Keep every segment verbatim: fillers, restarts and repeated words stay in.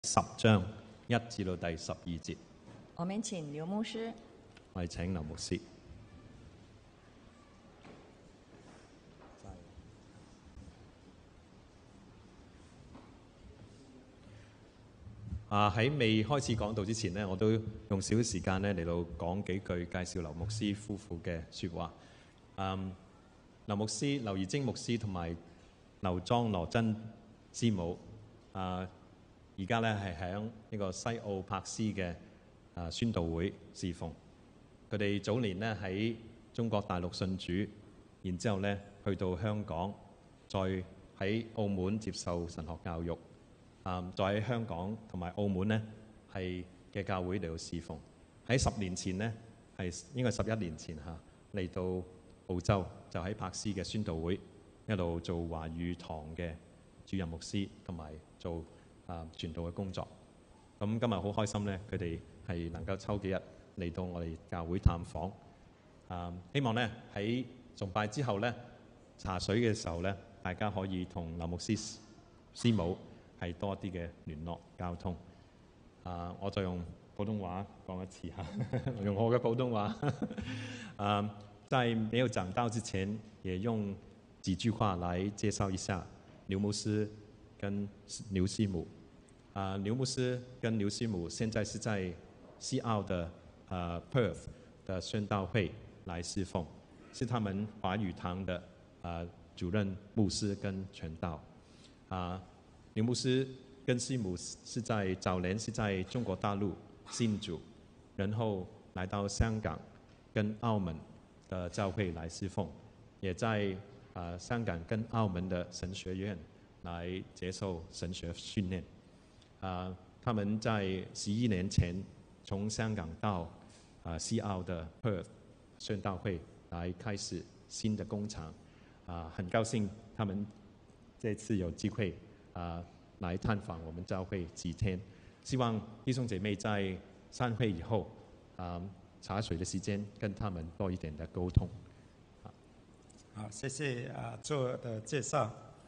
十章一至到第十二節。 我們請劉牧師。 我哋請劉牧師。啊！喺未開始講道之前呢，我都用少少時間咧嚟到講幾句介紹劉牧師夫婦嘅説話。嗯，劉牧師、劉怡貞牧師同埋劉莊羅珍師母，啊，而家咧係喺呢個西澳柏斯嘅啊宣道會侍奉。佢哋早年呢喺中國大陸信主，然之後咧去到香港，再喺澳門接受神學教育。啊！再喺香港同埋澳門呢係嘅教會嚟到侍奉。喺十年前呢，係應該十一年前嚇嚟到澳洲，就喺柏斯嘅宣道會一路做華語堂嘅主任牧師，同埋做啊傳道嘅工作。咁今日好開心呢，佢哋係能夠抽幾日嚟到我哋教會探訪。啊，希望呢喺崇拜之後呢，茶水嘅時候呢，大家可以同劉牧師師母係多啲嘅聯絡交通。啊，我再用普通話講一次嚇，用我嘅普通話。啊，在沒有講道之前，也用幾句話來介紹一下劉牧師跟劉師母。啊，劉牧師跟劉師母現在是在西澳的啊 Perth 的宣道會來侍奉，是他們華語堂的啊主任牧師跟傳道。啊。劉牧師跟師母是在早年是在中國大陸信主，然後來到香港跟澳門的教會來侍奉，也在啊、呃、香港跟澳門的神學院來接受神學訓練。啊、呃，他們在十一年前從香港到啊、呃、西澳的 Perth 宣道會來開始新的工廠。啊、呃，很高興他們這次有機會啊，來探訪我們教會幾天，希望弟兄姐妹在散會以後，啊，茶水的時間跟他們多一點的溝通。 好，謝謝啊，做的介紹。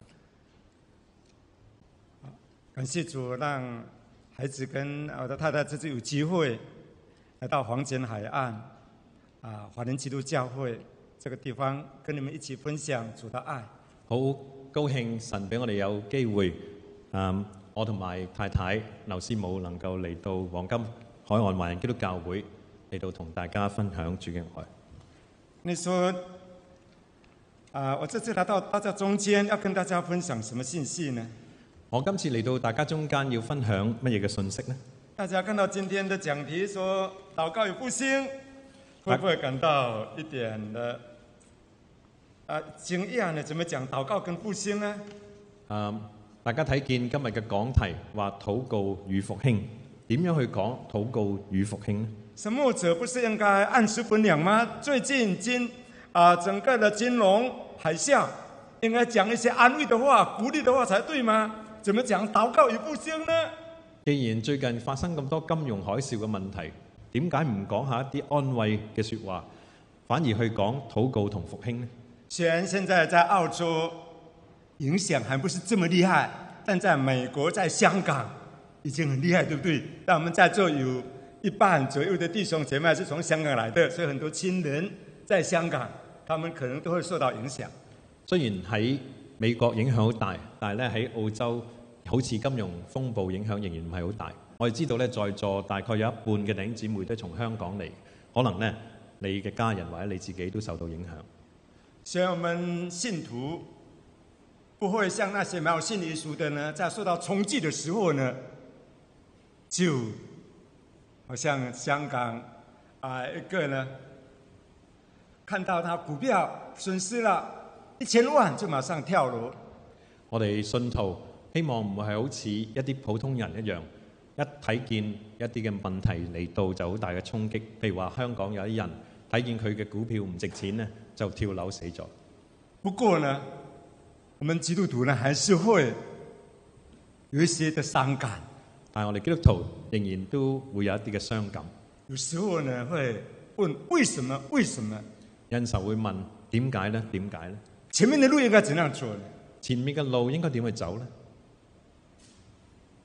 感謝主，讓孩子跟我的太太這次有機會來到黃笈海岸啊，華人基督教會這個地方，跟你們一起分享主的愛。 好高興神俾我哋有機會，嗯，我同埋太太劉師母能夠嚟到黃金海岸華人基督教會嚟到同大家分享主嘅愛。 你說啊，我這次來到大家中間，要跟大家分享什麼信息呢？ 我今次嚟到大家中間要分享乜嘢嘅信息呢？ 大家看到今天的講題說禱告與復興，會不會感到一點的啊驚訝呢？怎麼講禱告跟復興呢？ 啊，大家睇見今日嘅講題話禱告與復興，點樣去講禱告與復興呢？ 神牧者不是應該按時分糧嗎？最近金啊整個的金融海嘯，應該講一些安慰的話、鼓勵的話才對嗎？怎麼講禱告與復興呢？ 既然最近發生咁多金融海嘯嘅問題，點解唔講下一啲安慰嘅説話，反而去講禱告同復興呢？ 雖然現在在澳洲影響還不是這麼厲害，但在美國、在香港已經很厲害，對不對？但我們在座有一半左右的弟兄姐妹是從香港來的，所以很多親人在香港，他們可能都會受到影響。 雖然喺美國影響好大，但係咧喺澳洲好似金融風暴影響仍然唔係好大。我哋知道咧，在座大概有一半嘅弟兄姊妹都從香港嚟，可能咧你嘅家人或者你自己都受到影響。 所以我們信徒不會像那些沒有信耶穌的呢，在受到衝擊的時候呢，就好像香港啊、呃、一個呢，看到他股票損失了一千萬就馬上跳樓。 我哋信徒希望唔係好似一啲普通人一樣，一睇見一啲嘅問題嚟到就好大嘅衝擊。譬如話香港有啲人睇見佢嘅股票唔值錢呢，就跳樓死咗。 不過呢，我們基督徒呢，還是會有一些的傷感。 但係我哋基督徒仍然都會有一啲嘅傷感。 有時候呢，會問為什麼？為什麼？ 有陣時候會問點解呢？點解呢？ 前面的路應該怎樣做呢？ 前面嘅路應該點去走呢？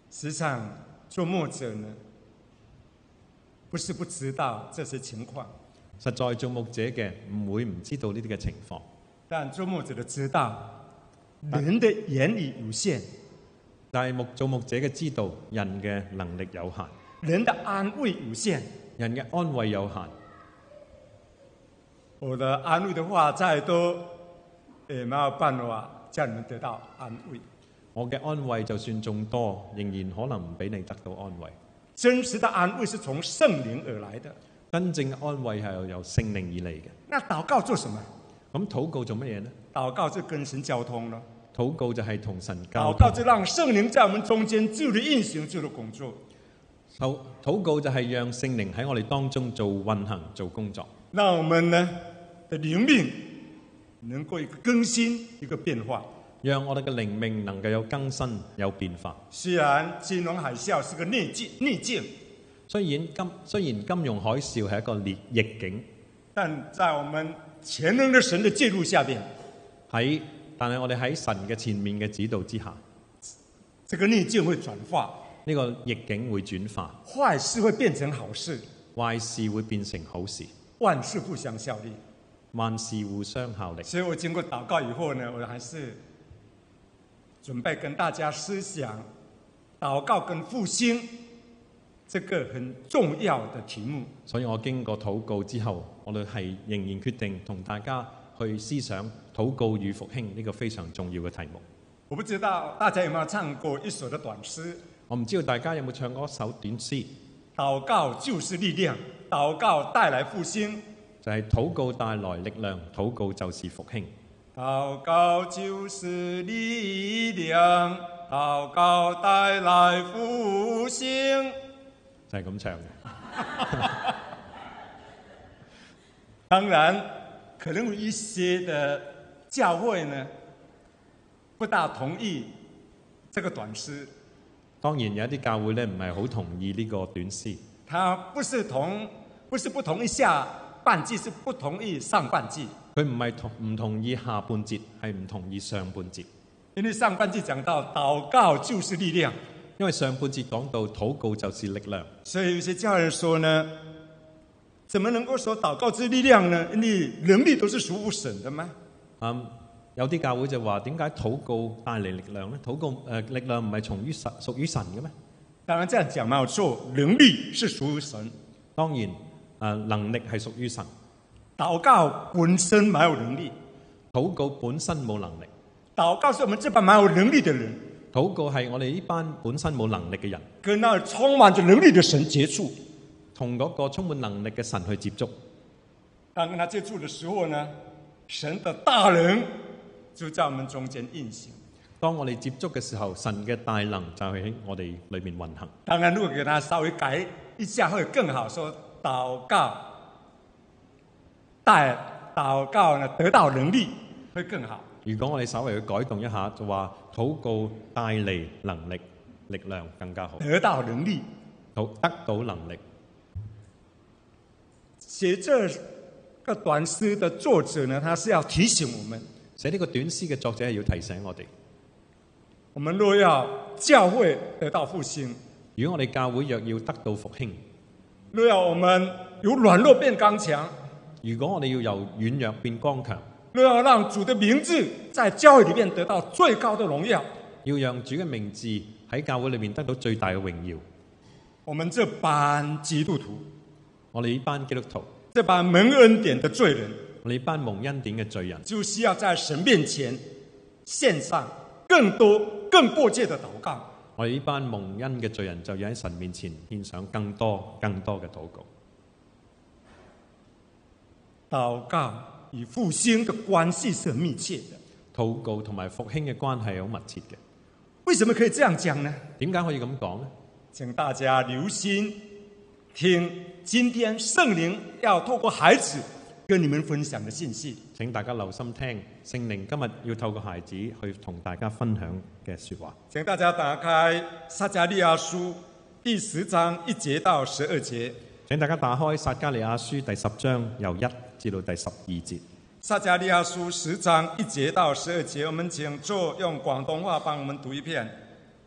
實際上，做牧者呢，不是不知道這些情況， 實在做牧者嘅唔會唔知道呢啲嘅情況， 但做牧者都知道人的言語有限， 但係牧做牧者嘅知道人嘅能力有限， 人的安慰有限， 人嘅安慰有限。 我的安慰的話再多，也沒有辦法叫你們得到安慰。 我嘅安慰就算眾多，仍然可能唔俾你得到安慰。 真實的安慰是從聖靈而來的。 真正嘅安慰係由聖靈而嚟嘅。 那禱告做什麼？ 咁禱告做乜嘢呢？ 禱告就跟神交通咯。 禱告就係同神交通。 禱告就讓聖靈在我們中間自由地運行，自由地工作。 禱禱告就係讓聖靈喺我哋當中做運行、做工作。 讓我們呢的靈命能夠一個更新，一個變化。 讓我哋嘅靈命能夠有更新、有變化。 雖然金融海嘯是個逆境，逆境。 雖然金雖然金融海嘯係一個逆逆境， 但在我們全能的神的介入下邊， 喺但係我哋喺神嘅前面嘅指導之下， 這個逆境會轉化， 呢個逆境會轉化， 壞事會變成好事， 壞事會變成好事， 萬事互相效力， 萬事互相效力。 所以我經過禱告以後呢，我還是準備跟大家思想禱告跟復興這個很重要的題目。 所以我經過禱告之後，我哋係仍然決定同大家去思想禱告與復興呢個非常重要嘅題目。 我不知道大家有沒有唱過一首的短詩？ 我唔知道大家有冇唱過一首短詩。 禱告就是力量，禱告帶來復興。 就係禱告帶來力量，禱告就是復興。 禱告就是力量，禱告帶來復興。 就係咁唱嘅。 當然，可能有一些的教會呢，不大同意這個短詩。 當然有一啲教會咧唔係好同意呢個短詩。 他不是同，不是不同意下半節，是不同意上半節。 佢唔係同唔同意下半節，係唔同意上半節。 因為上半節講到禱告就是力量， 因為上半節講到禱告就是力量， 所以有些教人說呢，怎麼能夠說禱告之力量呢？因為能力都是屬乎神的嗎？ 嗯，有啲教會就話點解禱告帶嚟力量呢？禱告誒、呃、力量唔係從於神屬於神嘅咩？ 當然這樣講沒有錯，能力是屬於神。 當然誒、呃、能力係屬於神。 禱告本身沒有能力， 禱告本身冇能力。 禱告是我們這班沒有能力的人， 禱告係我哋呢班本身冇能力嘅人， 跟那充滿着能力的神接觸， 同嗰個充滿能力嘅神去接觸。 當跟他接觸的時候呢，神的大能就在我們中間運行。 當我哋接觸嘅時候，神嘅大能就係喺我哋裏面運行。 當然，如果給他稍微改一下會更好，說禱告帶禱告呢得到能力會更好。 如果我哋稍微去改動一下，就話禱告帶嚟能力、力量更加好。 得到能力， 好得到能力。 寫這個短詩的作者呢，他是要提醒我們， 寫呢個短詩嘅作者係要提醒我哋， 我們若要教會得到復興， 如果我哋教會若要得到復興， 若要我們由軟弱變剛強， 如果我哋要由軟弱變剛強， 若要讓主的名字在教會裏面得到最高的榮耀， 要讓主嘅名字喺教會裏面得到最大嘅榮耀， 我們這班基督徒， 我哋呢班基督徒， 這班蒙恩典的罪人， 我哋呢班蒙恩典嘅罪人， 就需要在神面前獻上更多、更迫切的禱告。 我哋呢班蒙恩嘅罪人就要喺神面前獻上更多、更多嘅禱告。 禱告與復興的關係是很密切的。 禱告同埋復興嘅關係係好密切嘅。 為什麼可以這樣講呢？ 點解可以咁講呢？ 請大家留心聽，今天聖靈要透過孩子跟你們分享的信息。 請大家留心聽，聖靈今日要透過孩子去同大家分享嘅說話。 請大家打開撒迦利亞書第十章一節到十二節。 請大家打開撒迦利亞書第十章由一至到第十二節。 撒迦利亞書十章一節到十二節，我們請做用廣東話幫我們讀一遍。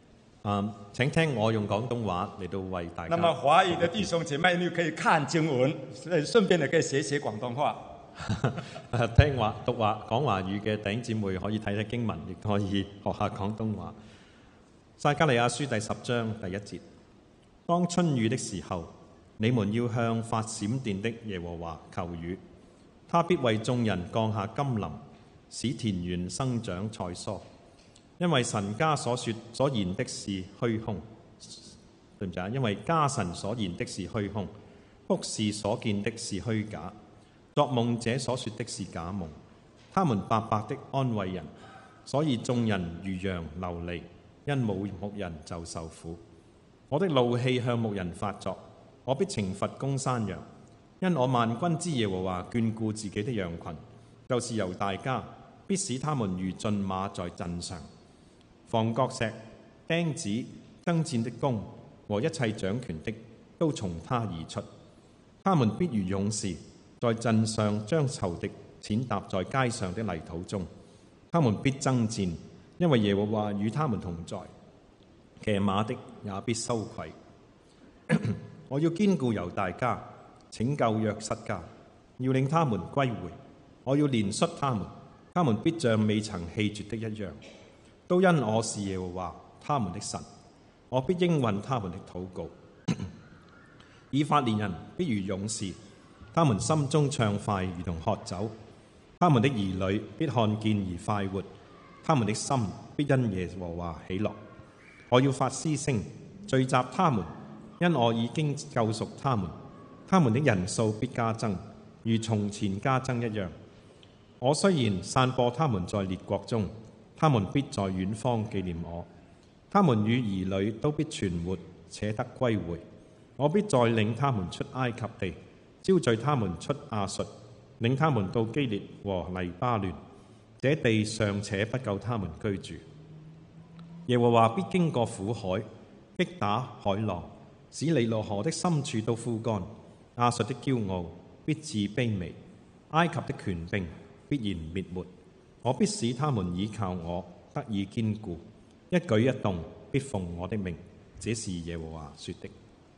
嗯，請聽我用廣東話嚟到為大家。 那麼華語的弟兄姐妹，你可以看經文，順便呢可以寫寫廣東話。 聽話讀話講華語嘅弟兄姊妹可以睇睇經文，亦可以學下廣東話。撒迦利亞書第十章第一節：當春雨的時候，你們要向發閃電的耶和華求雨，他必為眾人降下甘霖，使田園生長菜蔬。因為神家所說所言的是虛空，對唔住啊？因為家神所言的是虛空，卜士所見的是虛假，作夢者所說的是假夢。他們白白的安慰人，所以眾人如羊流離，因冇牧人就受苦。我的怒氣向牧人發作，我必懲罰公山羊，因我萬軍之耶和華眷顧自己的羊群，就是猶大家，必使他們如駿馬在陣上。房角石、釘子、爭戰的弓和一切掌權的，都從他而出。他們必如勇士，在陣上將仇敵踐踏在街上的泥土中。他們必爭戰，因為耶和華與他們同在。騎馬的也必羞愧。我要堅固猶大家，拯救約瑟家，要令他們歸回。我要憐恤他們，他們必像未曾棄絕的一樣。都因我是耶和華他們的神，我必應允他們的禱告。以法蓮人必如勇士，他們心中暢快如同喝酒。他們的兒女必看見而快活，他們的心必因耶和華喜樂。我要發嘶聲聚集他們，因我已經救贖他們。他們的人數必加增，如從前加增一樣。我雖然散播他們在列國中，他們必在遠方紀念我。他們與兒女都必存活，且得歸回。我必再領他們出埃及地，招聚他們出亞述，領他們到基列和黎巴嫩。這地尚且不夠他們居住。耶和華必經過苦海，擊打海浪，使尼羅河的深處都枯乾。亞述的驕傲必致卑微，埃及的權柄必然滅沒。我必使他們倚靠我，得以堅固，一舉一動必奉我的名。這是耶和華說的。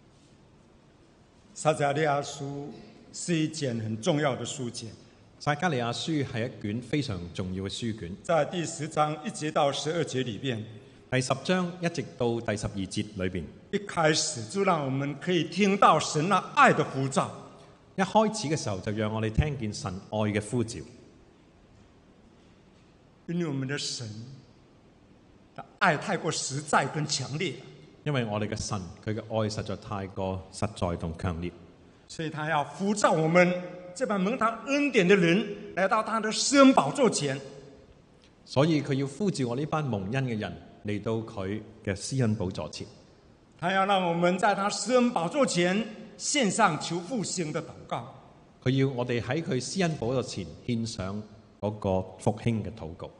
撒迦利亞書是一卷很重要的書卷。 撒迦利亞書係一卷非常重要嘅書卷。 在第十章一節到十二節裏邊， 第十章一直到第十二節裏邊， 一開始就讓我們可以聽到神那愛的呼召。 一開始嘅時候就讓我哋聽見神愛嘅呼召。 因為我們的神的愛太過實在跟強烈， 因為我哋嘅神佢嘅愛實在太過實在同強烈， 所以他要呼召我們這班蒙他恩典的人來到他的施恩寶座前。 所以佢要呼召我呢班蒙恩嘅人嚟到佢嘅施恩寶座前。 他要讓我們在他施恩寶座前獻上求復興的禱告。 佢要我哋喺佢施恩寶座前獻上嗰個復興嘅禱告。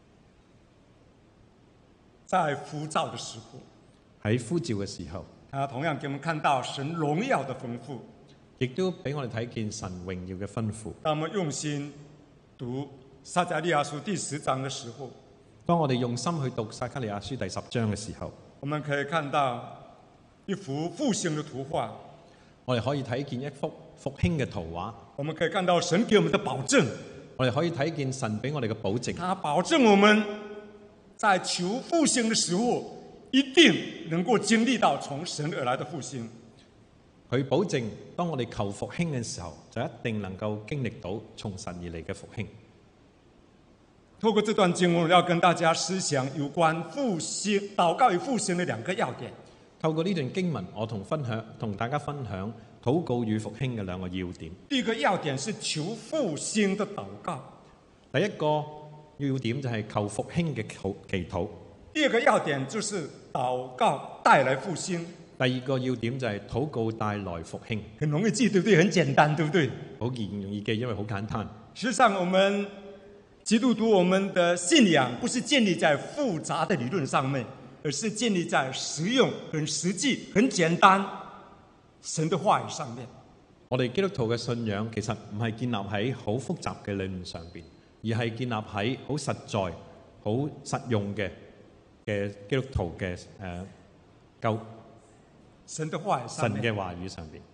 在呼召的時候， 喺呼召嘅時候， 他同樣給我們看到神榮耀的豐富， 亦都俾我哋睇見神榮耀嘅吩咐。 當我們用心讀撒迦利亞書第十章的時候， 當我哋用心去讀撒迦利亞書第十章嘅時候， 我們可以看到一幅復興的圖畫。 我哋可以睇見一幅復興嘅圖畫。 我們可以看到神給我們的保證。 我哋可以睇見神俾我哋嘅保證。 他保證我們在求復興的時候，一定能夠經歷到從神而來的復興。 佢保證，當我哋求復興嘅時候，就一定能夠經歷到從神而嚟嘅復興。 透過這段經文，我要跟大家思想有關復興、禱告與復興的兩個要點。 透過呢段經文，我同分享同大家分享禱告與復興嘅兩個要點。 第一個要點是求復興的禱告。 第一個要點就係求復興嘅祈禱。 第二個要點就是禱告帶來復興。 第二個要點就係禱告帶來復興。 很容易記，對不對？很簡單，對不對？ 好易容易記，因為好簡單。 實際上，我們基督徒我們的信仰不是建立在複雜的理論上面，而是建立在實用、很實際、很簡單神的話語上面。 我哋基督徒嘅信仰其實唔係建立喺好複雜嘅理論上邊，而係建立喺好實在、好實用嘅嘅基督徒嘅誒救神的話語上面。 神嘅話語上邊。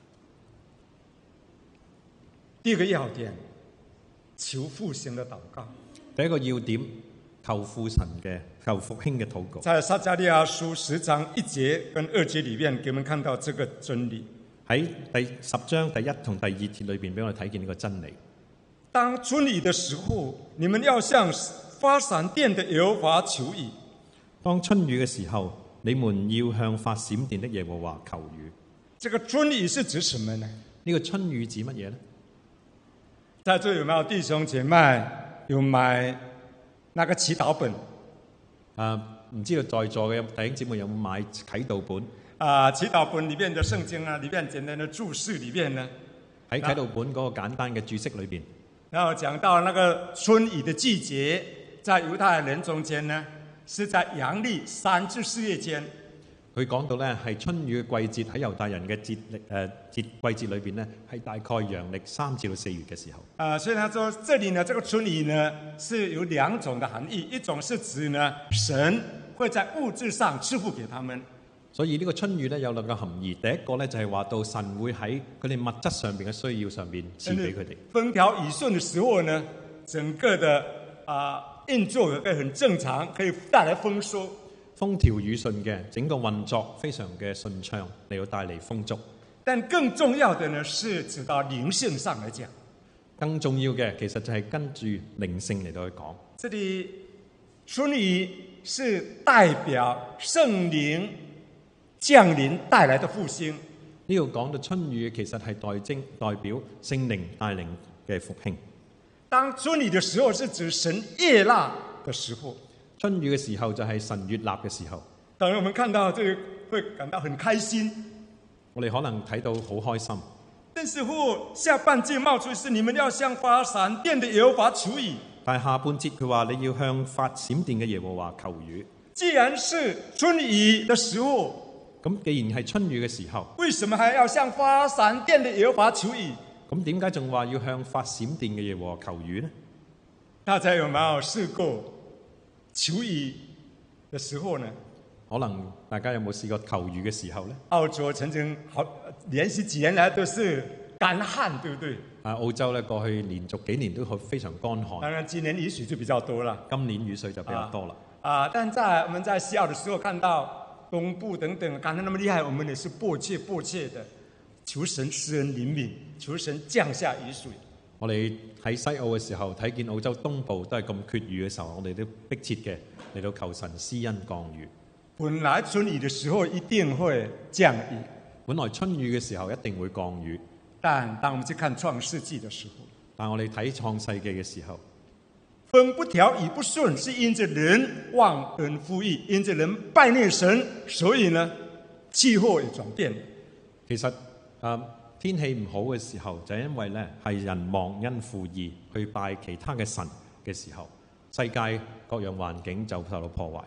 第一個要點，求復興的禱告。 第一個要點，求父神嘅求復興嘅禱告。 在撒迦利亞書十章一節跟二節裏面，給我們看到這個真理。 喺第十章第一同第二節裏邊，俾我哋睇見呢個真理。 當春雨的時候，你們要向發閃電的耶和華求雨。 當春雨嘅時候，你們要向發閃電的耶和華求雨。 這個春雨是指什麼呢？ 呢個春雨指乜嘢呢？ 在座有沒有弟兄姐妹有買那個祈禱本？ 啊，唔知道在座嘅弟兄姊妹有冇買啟導本？ 啊，祈禱本裏面的聖經啊，裏面簡單的注釋裏面呢， 喺啟導本嗰個簡單嘅注釋裏邊， 然後講到那個春雨的季節，在猶太人中間呢，是在陽曆三至四月間。 佢講到咧係春雨嘅季節，喺猶太人嘅節歷誒節季節裏邊呢，係大概陽曆三至到四月嘅時候。 啊，所以他說，這裡呢，這個春雨呢，是有兩種的含義，一種是指呢，神會在物質上賜福給他們。 所以呢個春雨咧有兩個含義，第一個咧就係話到神會喺佢哋物質上邊嘅需要上邊賜俾佢哋。 風調雨順嘅時候呢，整個的啊運作可以很正常，可以帶來豐收。 風調雨順嘅整個運作非常嘅順暢，嚟到帶嚟豐足。 但更重要的呢，是指到靈性上來講。 更重要嘅其實就係跟住靈性嚟到去講。 這裡春雨是代表聖靈降臨帶來的復興。 呢度講到春雨其實係代徵代表聖靈帶領嘅復興。 當春雨的時候是指神悅納的時候。 春雨嘅時候就係神悅納嘅時候。 當然我們看到這個會感到很開心。 我哋可能睇到好開心。 但是乎下半節冒出是你們要向發閃電的耶和華求雨。 但係下半節佢話你要向發閃電嘅耶和華求雨。 既然是春雨的時候， 咁既然係春雨嘅時候， 為什麼還要向發閃電的耶和華求雨？ 咁點解仲話要向發閃電嘅耶和華求雨呢？ 大家有沒有試過求雨的時候呢？ 可能大家有冇試過求雨嘅時候呢？ 澳洲曾經好連續幾年來都是乾旱，對不對？ 啊，澳洲咧過去連續幾年都非常乾旱。 當然今年雨水就比較多啦。 今年雨水就比較多啦。 啊，啊，但在我們在西澳的時候看到東部等等乾得那麼厲害，我們也是迫切迫切的求神施恩憐憫，求神降下雨水。 我哋喺西澳嘅時候睇見澳洲東部都係咁缺雨嘅時候，我哋都迫切嘅嚟到求神施恩降雨。 本來春雨的時候一定會降雨， 本來春雨嘅時候一定會降雨。 但當我們去看創世紀的時候， 但我哋睇創世記嘅時候， 風不調雨不順，是因着人忘恩負義，因着人拜念神，所以呢氣候也轉變。 其實啊，天氣唔好嘅時候，就係因為咧係人忘恩負義，去拜其他嘅神嘅時候，世界各樣環境就受到破壞。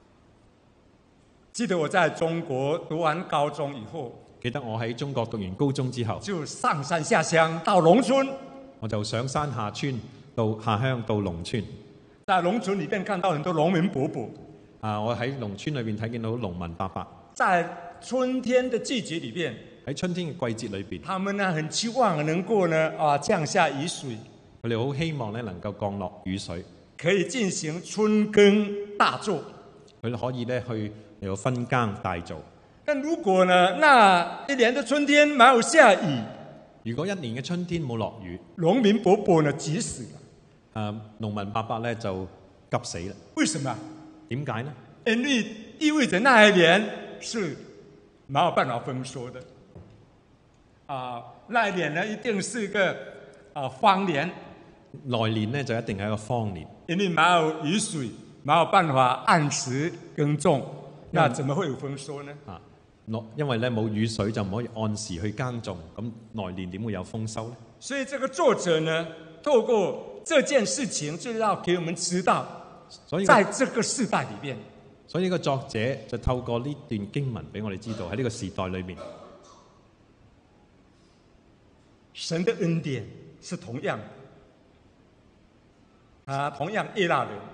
記得我在中國讀完高中以後， 記得我喺中國讀完高中之後， 就上山下鄉到農村， 我就上山下村到下鄉到農村。 在農村裏面看到很多農民伯伯。 啊，我喺農村裏邊睇見到農民伯伯。 在春天的季節裏邊， 喺春天嘅季節裏邊， 他們呢很期望能夠呢啊降下雨水， 佢哋好希望咧能夠降落雨水， 可以進行春耕大作。 佢哋可以咧去嚟到分耕大造。 但如果呢，那一年的春天沒有下雨， 如果一年嘅春天冇落雨， 農民伯伯呢急死了。 啊，農民伯伯咧就急死啦。 為什麼？ 點解呢？ 因為意味着那一年是沒有辦法豐收的。啊，那一年呢一定是一個啊荒年。 來年呢就一定係一個荒年， 因為沒有雨水，沒有辦法按時耕種，那怎麼會有豐收呢？ 啊，因為咧冇雨水就唔可以按時去耕種，咁來年點會有豐收呢？ 所以這個作者呢，透過這件事情，就要給我們知道， 所以在這個世代裏邊， 所以呢個作者就透過呢段經文俾我哋知道喺呢個時代裏面， 神的恩典是同樣的，啊，同樣悅納人，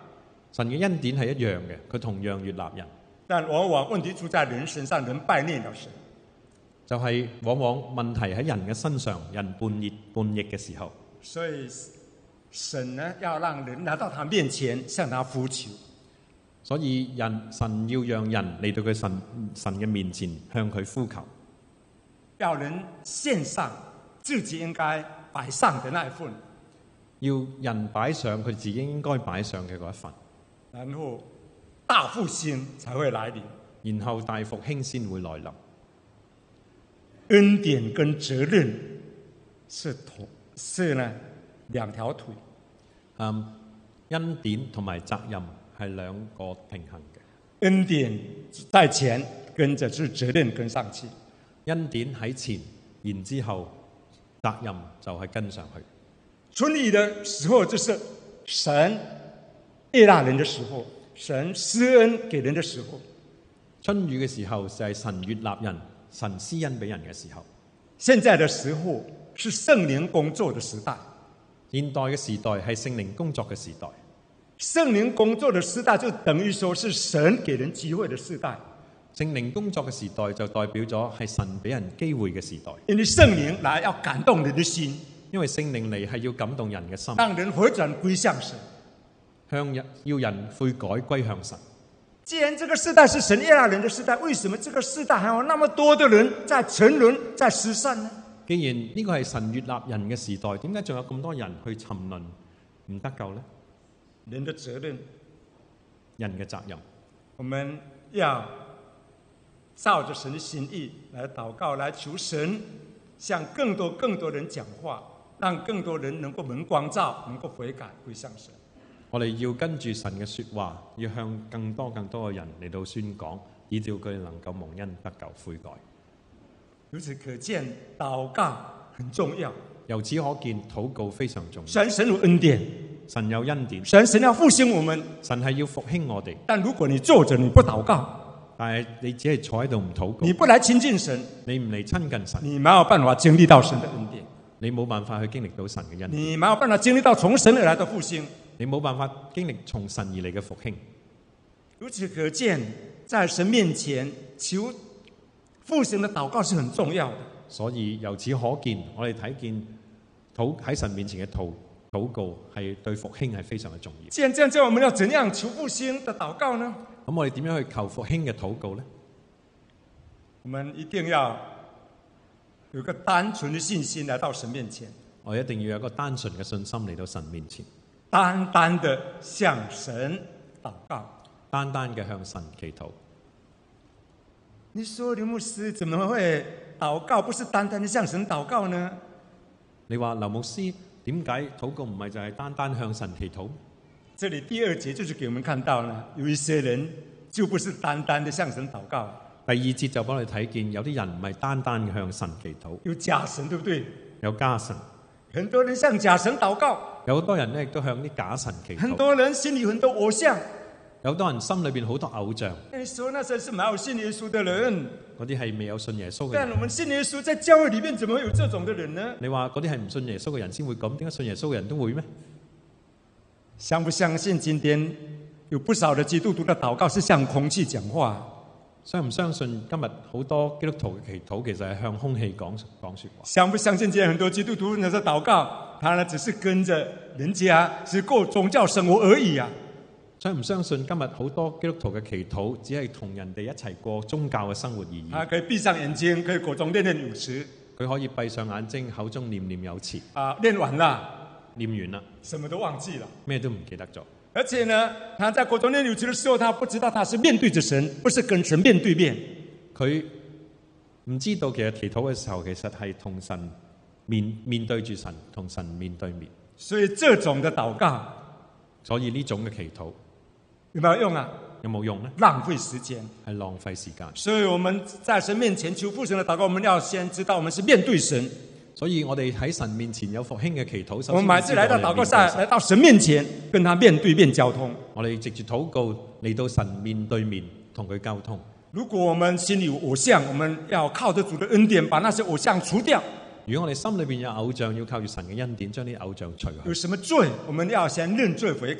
神嘅恩典係一樣嘅，佢同樣悅納人。 但往往問題出在人身上，人拜逆了神。 就係往往問題喺人嘅身上，人叛逆叛逆嘅時候。 所以神呢要讓人來到他面前，向他呼求。 所以人神要讓人嚟到佢神神嘅面前，向佢呼求。 要人獻上自己應該擺上的那一份。 要人擺上佢自己應該擺上嘅嗰一份。 然後大復興才會來臨。 然後大復興先會來臨。 恩典跟責任是同是呢兩條腿。 嗯，恩典同埋責任係兩個平衡嘅。 恩典在前，跟着是責任跟上去。 恩典喺前，然之後責任就係跟上去。 春雨的時候就是神悅納人的時候，神施恩給人的時候。 春雨嘅時候就係神悅納人，神施恩俾人嘅時候。 現在的時候是聖靈工作的時代。 現代嘅時代係聖靈工作嘅時代。 聖靈工作的時代就等於說是神給人機會的時代。 聖靈工作嘅時代就代表咗係神俾人機會嘅時代。 因為聖靈來要感動人的心， 因為聖靈嚟係要感動人嘅心， 讓人回轉歸向神， 向人要人悔改歸向神。 既然這個時代是神悅納人的時代，為什麼這個時代還有那麼多的人在沉淪、在失散呢？ 既然呢個係神悅納人嘅時代，點解仲有咁多人去沉淪唔得救呢？ 人的責任， 人嘅責任， 我們要照着神的心意來禱告，來求神向更多更多人講話，讓更多人能夠蒙光照，能夠悔改歸向神。 我哋要跟住神嘅說話，要向更多更多嘅人嚟到宣講，以致佢哋能夠蒙恩得救悔改。 由此可見，禱告很重要。 由此可見，禱告非常重要。 神神有恩典， 神有恩典， 神神要復興我們， 神係要復興我哋。 但如果你坐着你不禱告， 但係你只係坐喺度唔禱告， 你不來親近神， 你唔嚟親近神， 你沒有辦法經歷到神的恩典， 你冇辦法去經歷到神嘅恩典， 你沒有辦法經歷到從神而來的復興， 你冇辦法經歷從神而嚟嘅復興。 由此可見，在神面前求復興的禱告是很重要的。 所以由此可見，我哋睇見禱喺神面前嘅禱禱告係對復興係非常嘅重要。 既然這樣，叫我們要怎樣求復興的禱告呢？ 咁我哋點樣去求復興嘅禱告呢？ 我們一定要有個單純的信心來到神面前。 我一定要有一個單純嘅信心嚟到神面前， 單單的向神禱告， 單單嘅向神祈禱。 你說劉牧師怎麼會禱告不是單單的向神禱告呢？ 你話劉牧師點解禱告唔係就係單單向神祈禱？ 這裡第二節就是給我們看到呢，有一些人就不是單單的向神禱告。 第二節就幫我哋睇見有啲人唔係單單嘅向神祈禱， 有假神，對不對？ 有假神， 很多人向假神禱告， 有好多人咧亦都向啲假神祈禱。 很多人心裡很多偶像， 有好多人心裏邊好多偶像。 你說那些是沒有信耶穌的人， 嗰啲係未有信耶穌嘅人。 但我們信耶穌，在教會裡面怎麼會有這種的人呢？ 你話嗰啲係唔信耶穌嘅人先會咁，點解信耶穌嘅人都會咩？ 相不相信今天有不少的基督徒的禱告是向空氣講話？ 相唔相信今日好多基督徒嘅祈禱其實係向空氣講講說話？ 相不相信今天很多基督徒呢在禱告，他呢只是跟着人家是過宗教生活而已啊？ 相唔相信今日好多基督徒嘅祈禱只係同人哋一齊過宗教嘅生活而已？ 他可以閉上眼睛，可以口中念念有詞， 佢可以閉上眼睛，口中念念有詞。 啊，念完啦， 念完啦， 什麼都忘記了， 咩都唔記得咗。 而且呢，他在口中念有詞的時候，他不知道他是面對着神，不是跟神面對面。 佢唔知道其實祈禱嘅時候，其實係同神面面對住神，同神面對面。 所以這種的禱告， 所以呢種嘅祈禱有沒有用啊？ 有冇用呢？ 浪費時間， 係浪費時間。 所以我們在神面前求復興的禱告，我們要先知道我們是面對神。 所以我哋喺神面前有復興嘅祈禱。 我們每次來到禱告賽，來到神面前，跟他面對面交通。 我哋藉住禱告嚟到神面對面，同佢溝通。 如果我們心裡有偶像，我們要靠着主的恩典，把那些偶像除掉。 如果我哋心裏邊有偶像，要靠住神嘅恩典，將啲偶像除去。 有什麼罪，我們要先認罪悔改。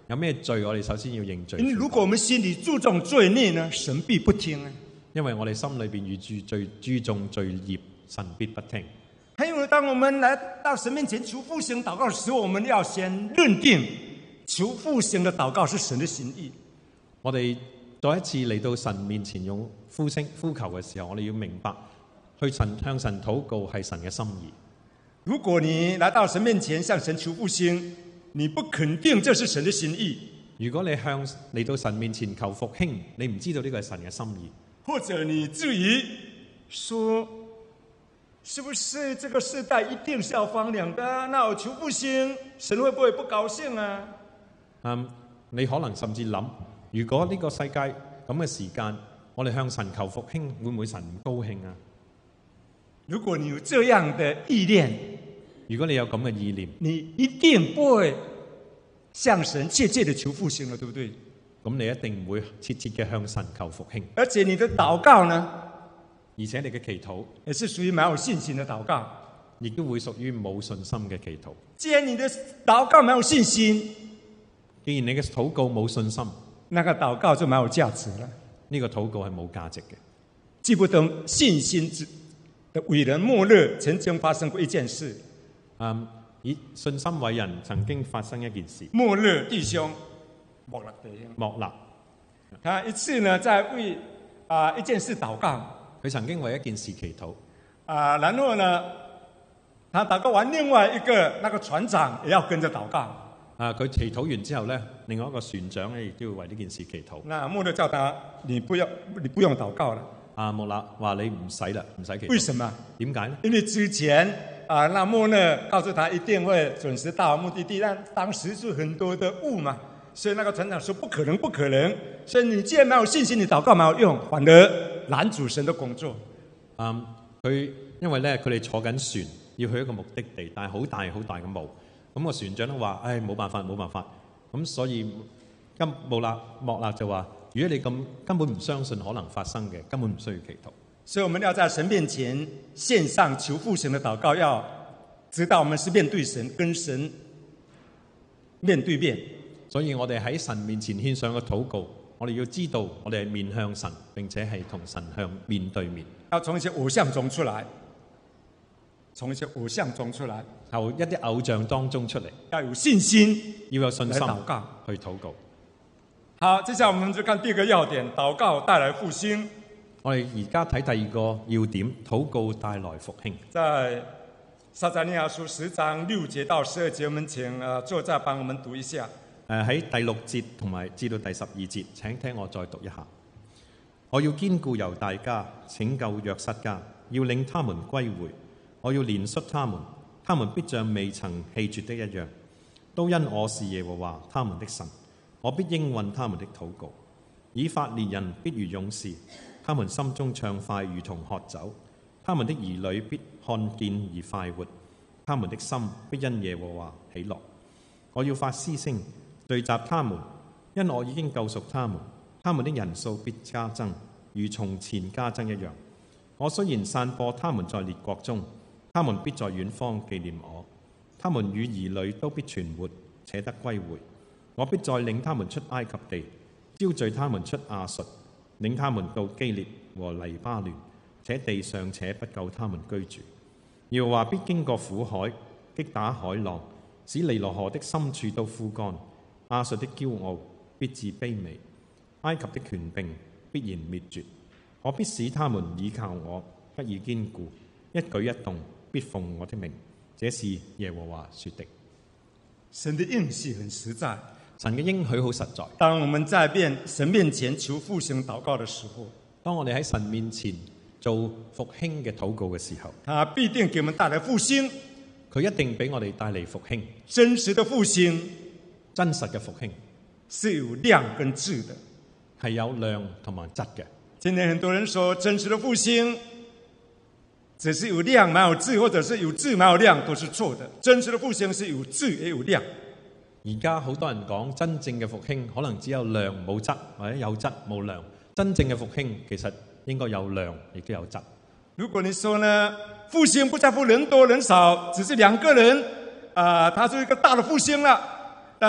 有咩罪，我哋首先要認罪。 因為如果我們心裏注重罪孽呢，神必不聽啊。 因為我哋心裏邊越注最注重罪孽，神必不聽。 還有，當我們來到神面前求復興禱告的時候，我們要先認定求復興的禱告是神的心意。 我哋再一次嚟到神面前用呼聲呼求嘅時候，我哋要明白去神向神禱告係神嘅心意。 如果你來到神面前向神求復興，你不肯定這是神的心意， 如果你向嚟到神面前求復興，你唔知道呢個係神嘅心意， 或者你質疑說，是不是這個世代一定是要荒涼的？那我求復興，神會不會不高興啊？ 嗯，你可能甚至諗，如果呢個世界咁嘅時間，我哋向神求復興，會唔會神唔高興啊？ 如果你有這樣的意念， 如果你有咁嘅意念， 你一定不會向神切切的求復興了，對不對？ 咁你一定唔會切切嘅向神求復興。 而且你的禱告呢， 而且你嘅祈禱也是屬於蠻有信心的禱告， 亦都會屬於冇信心嘅祈禱。 既然你的禱告蠻有信心， 既然你嘅禱告冇信心， 那個禱告就蠻有價值了。 呢個禱告係冇價值嘅。 記不得信心之的偉人末日曾經發生過一件事。 嗯，以信心偉人曾經發生一件事。 末日弟兄莫勒弟兄， 莫勒， 他一次呢在為啊、呃、一件事禱告， 佢曾經為一件事祈禱。 啊、呃，然後呢，他禱告完，另外一個那個船長也要跟着禱告。 啊，佢祈禱完之後咧，另外一個船長咧亦都要為呢件事祈禱。 那末日叫他，你不要，你不用禱告了。 啊，莫勒話你唔使啦，唔使祈禱。 為什麼？ 點解呢？ 因為之前啊、呃，那末日告訴他一定會準時到目的地，但當時是很多的霧嘛，所以那個船長說不可能，不可能。所以你既然沒有信心，你禱告沒有用，反而攔阻神的工作。 嗯，佢因為咧，佢哋坐緊船要去一個目的地，但係好大好大嘅霧。咁、個船長都話：唉，冇辦法，冇辦法。咁所以今莫勒莫勒就話：如果你咁根本唔相信可能發生嘅，根本唔需要祈禱。 所以我們要在神面前獻上求復興的禱告，要知道我們是面對神，跟神面對面。 所以我哋喺神面前獻上個禱告，我哋要知道我哋係面向神，並且係同神向面對面。 要從一些偶像中出來，從一些偶像中出來， 由一啲偶像當中出嚟， 要有信心， 要有信心來禱告， 去禱告。 好，接下來我們就看第二個要點：禱告帶來復興。 我哋而家睇第二個要點，禱告帶來復興。 在撒迦利亞書十章六節到十二節，我們請啊作者幫我們讀一下。 誒喺第六節同埋至到第十二節，請聽我再讀一下。我要堅固猶大家，拯救約瑟家，要領他們歸回。我要憐恤他們，他們必像未曾棄絕的一樣。都因我是耶和華他們的神，我必應允他們的禱告。以法蓮人必如勇士，他們心中暢快如同喝酒。他們的兒女必看見而快活，他們的心必因耶和華喜樂。我要發嘶聲聚集他們，因我已經救贖他們。他們的人數必加增，如從前加增一樣。我雖然散播他們在列國中，他們必在遠方紀念我。他們與兒女都必存活，且得歸回。我必再領他們出埃及地，招聚他們出亞述，領他們到基列和黎巴嫩，且地上且不夠他們居住。耶和華必經過苦海，擊打海浪，使尼羅河的深處都枯乾。亞述的驕傲必致卑微，埃及的權柄必然滅絕。我必使他們倚靠我，不以堅固，一舉一動必奉我的名。這是耶和華說的。 神的應許很實在， 神嘅應許好實在。 當我們在面神面前求復興禱告的時候， 當我哋喺神面前做復興嘅禱告嘅時候， 他必定給我們帶來復興。 佢一定俾我哋帶嚟復興， 真實的復興， 真實嘅復興是有量跟質的， 係有量同埋質嘅。 今天很多人說真實的復興只是有量沒有質，或者是有質沒有量，都是錯的。真實的復興是有質也有量。 而家好多人講真正嘅復興可能只有量冇質，或者有質冇量。真正嘅復興其實應該有量亦都有質。 如果你說呢，復興不在乎人多人少，只是兩個人啊、呃，它是一個大的復興啦。但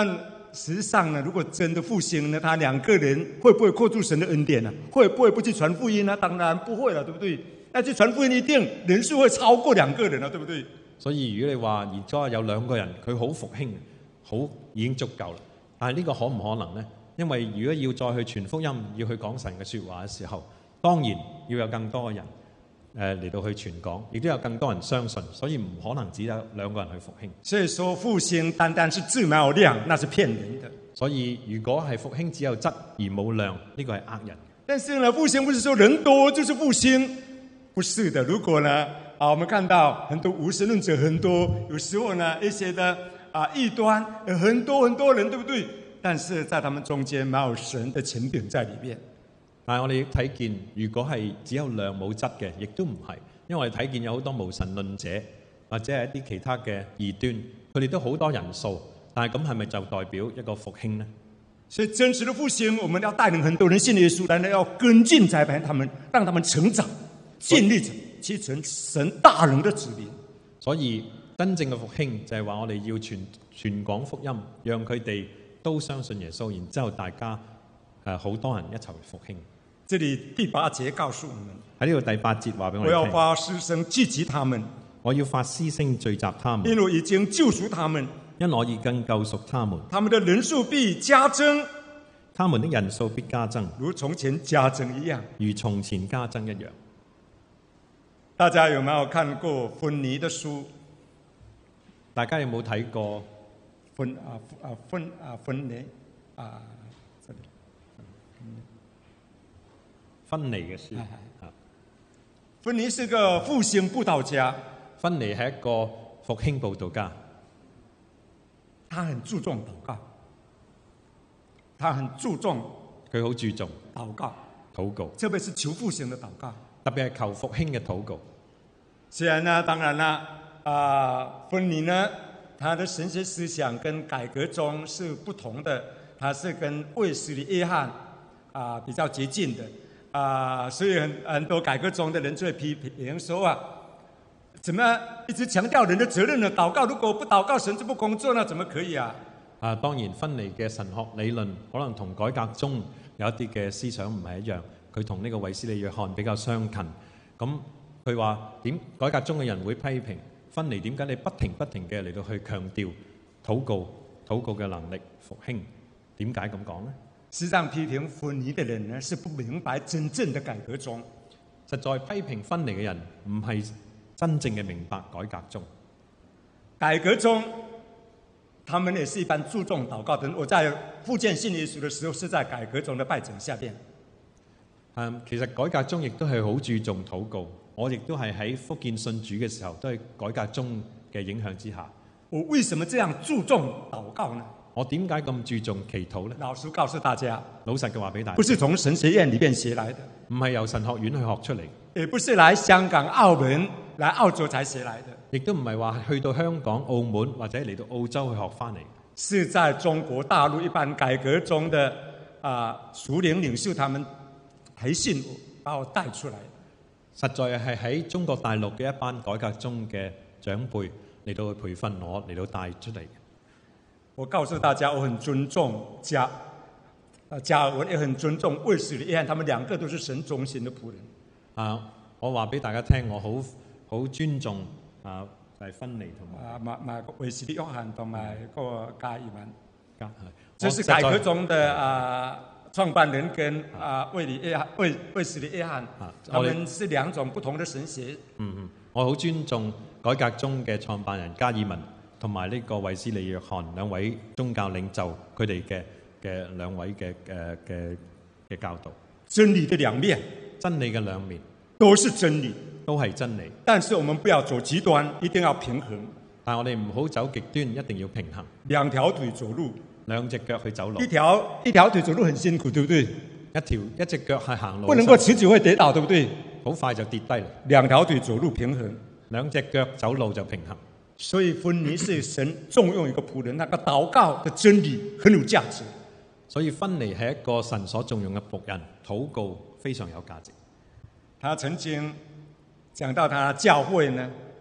實際上呢，如果真的復興呢，他兩個人會不會扣住神的恩典呢？會不會不去傳福音呢？當然不會了，對不對？要去傳福音一定人數會超過兩個人了，對不對？ 所以如果你話而家有兩個人佢好復興，好已經足夠啦。但係呢個可唔可能呢？因為如果要再去傳福音，要去講神嘅説話嘅時候，當然要有更多嘅人誒嚟、呃、到去傳講，亦都有更多人相信，所以唔可能只有兩個人去復興。 所以說復興單單是質沒有量，那是騙人的。 所以如果係復興只有質而冇量，呢、這個係呃人。 但是呢，復興不是說人多就是復興，不是的。如果呢，啊，我們看到很多無神論者很多，有時候呢一些的啊異端很多很多人，對不對？但是在他們中間沒有神的權柄在裏面。 但係我哋睇見，如果係只有量冇質嘅，亦都唔係，因為我哋睇見有好多無神論者或者係一啲其他嘅異端，佢哋都好多人數，但係咁係咪就代表一個復興呢？ 所以真實的復興，我們要帶領很多人信耶穌，然後要跟進栽培他們，讓他們成長，建立其成神大能的子民。 所以真正嘅復興就係話我哋要傳傳講福音，讓佢哋都相信耶穌，然之後大家誒好多人一齊復興。 這裡第八節告訴我們， 喺呢度第八節話俾我哋聽， 我要發師聲聚集他們， 我要發師聲聚集他們， 因為我已經救贖他們， 因我已經救贖他們， 他們的人數必加增， 他們的人數必加增， 如從前加增一樣， 如從前加增一樣。 大家有沒有看過芬尼的書？ 大家有冇睇過芬啊啊芬啊芬尼啊？這裡芬尼嘅書？ 芬尼是個復興佈道家。 芬尼係一個復興佈道家， 他很注重禱告，他很注重佢好注重禱告， 禱告， 特別是求復興的禱告， 特別係求復興嘅禱告。 雖然呢，當然啦，啊，芬尼呢，他的神學思想跟改革宗是不同的，他是跟衛斯理約翰啊比較接近的。啊，所以很很多改革中的人就會批評說啊，怎麼一直強調人的責任呢？禱告如果不禱告，神就不工作，那怎麼可以啊？ 啊，當然芬尼嘅神學理論可能同改革宗有一啲嘅思想唔係一樣，佢同呢個衛斯理約翰比較相近。咁佢話點改革宗嘅人會批評芬尼，點解你不停不停嘅嚟到去強調禱告、禱告嘅能力復興？點解咁講呢？ 實際上批評芬尼的人呢，是不明白真正的改革宗。 實在批評芬尼嘅人唔係真正嘅明白改革宗。 改革宗，他們也是一般注重禱告的人。我在福建信耶穌的時候，是在改革宗的拜枕下邊。 嗯，其實改革宗亦都係好注重禱告。我亦都係喺福建信主嘅時候，都係改革宗嘅影響之下。 我為什麼這樣注重禱告呢？ 我點解咁注重祈禱呢？ 老實告訴大家， 老實嘅話俾大家， 不是從神學院裏面學來的， 唔係由神學院去學出嚟， 也不是來香港、澳門、來澳洲才學來的， 亦都唔係話去到香港、澳門或者嚟到澳洲去學翻嚟， 是在中國大陸一般改革中的啊屬靈領袖，他們培訓我，把我帶出來。 實在係喺中國大陸嘅一班改革宗嘅長輩嚟到去培訓我，嚟到帶出嚟。 我告訴大家，我很尊重加啊加爾文，也很尊重衛斯理約翰，他們兩個都是神中心的僕人。 啊，我話俾大家聽，我好好尊重啊，就係芬尼同埋啊，馬馬衛斯理約翰同埋個加爾文， 加這是改革宗的啊創辦人跟啊衛理約翰衛衛斯理約翰，他們是兩種不同的神學。 嗯嗯，我好尊重改革宗嘅創辦人加爾文同埋呢個衛斯理約翰兩位宗教領袖，佢哋嘅嘅兩位嘅誒嘅嘅教導。 真理的兩面， 真理嘅兩面都是真理， 都係真理。 但是我們不要走極端，一定要平衡。 但係我哋唔好走極端，一定要平衡。 兩條腿走路， 兩隻腳去走路。 一條一條腿走路很辛苦，對不對？ 一條一隻腳係行路， 不能夠持久會跌倒，對不對？ 好快就跌低啦。 兩條腿走路平衡， 兩隻腳走路就平衡。 所以芬尼是神重用一個僕人，那個禱告的真理很有價值。 所以芬尼係一個神所重用嘅僕人，禱告非常有價值。 他曾經講到他教會呢，